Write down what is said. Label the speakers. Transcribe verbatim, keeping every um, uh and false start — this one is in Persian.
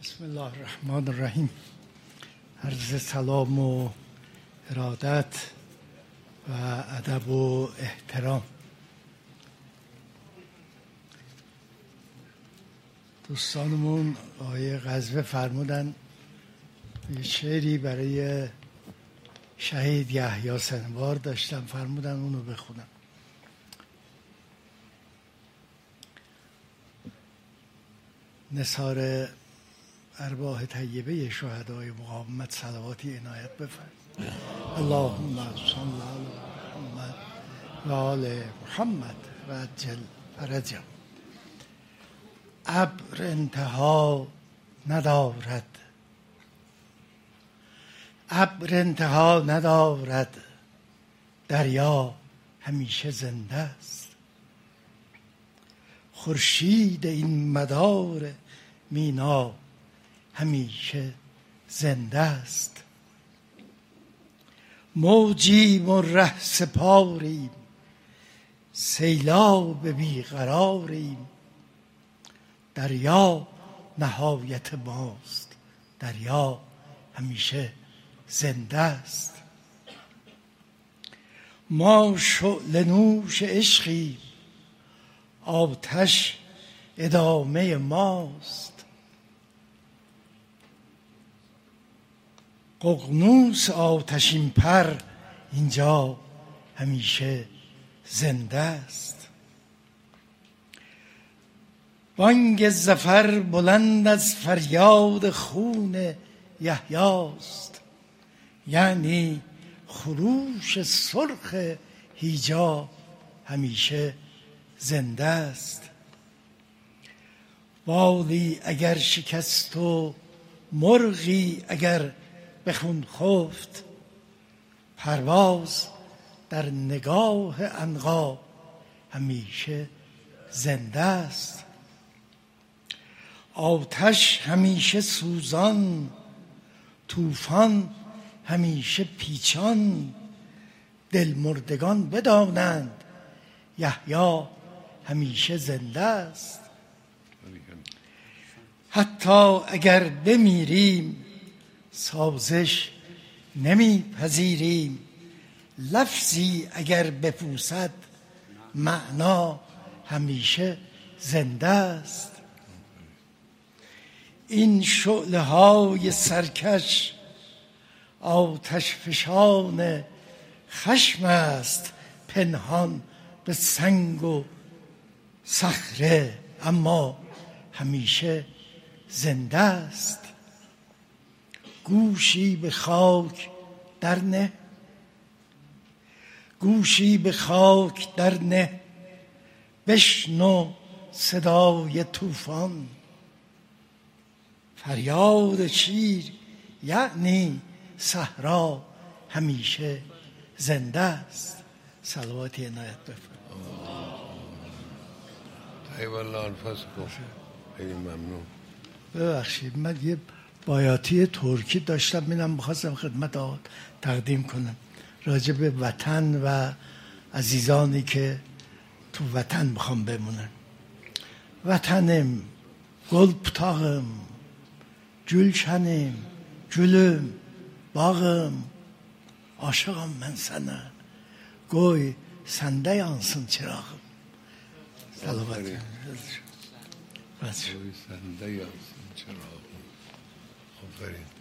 Speaker 1: بسم الله الرحمن الرحیم. عرض سلام و ارادت و ادب و احترام. دوستانمون آقای غزوه فرمودن یه شعری برای شهید یحیی سنوار داشتم، فرمودن اونو بخونم. نثار ارواح طیبه شهدای مقاومت صلواتی عنایت بفرمایید. اللهم صل علی محمد و آل محمد و عجل فرجهم. ابر انتها ندارد، ابر انتها ندارد، دریا همیشه زنده است. خورشید این مدار مینا همیشه زنده است. موجیم و ره سپاریم، سیلاب بیقراریم. دریا نهایت ماست، دریا همیشه زنده است. ما شعله نوش عشقیم، آتش ادامه ماست. ققنوس آتشین پر اینجا همیشه زنده است. بانگ ظفر بلند از فریاد خون یحیاست، یعنی خروش سرخ هیجا همیشه زنده است. بالی اگر شکست و مرغی اگر به خون خفت، پرواز در نگاه عنقا همیشه زنده است. آتش همیشه سوزان، طوفان همیشه پیچان. دل مردگان بدانند یحیی همیشه زنده است. حتی اگر بمیریم سازش نمیپذیریم. لفظی اگر بپوسد معنا همیشه زنده است. این شعله های سرکش آتش فشان خشم است، پنهان به سنگ و صخره اما همیشه زنده است. گوشی به خاک در نه، گوشی به خاک در نه، بشنو صدای طوفان. فریاد شیر یعنی صحرا همیشه زنده است. صلواتی عنایت بفرمایید.
Speaker 2: طیب الله انفسکم. خیلی ممنون.
Speaker 1: ببخشید من یه بایاتی ترکی داشتم، اینم بخواستم خدمت آقا تقدیم کنم راجع به وطن و عزیزانی که تو وطن میخوام بمونن. وطنم گل پتاغم، گülşenim, gülüm, bağım, aşığım ben sana. Koy sende yansın çırağım. Salavat.
Speaker 2: Koy sende yansın çırağım. Aferin.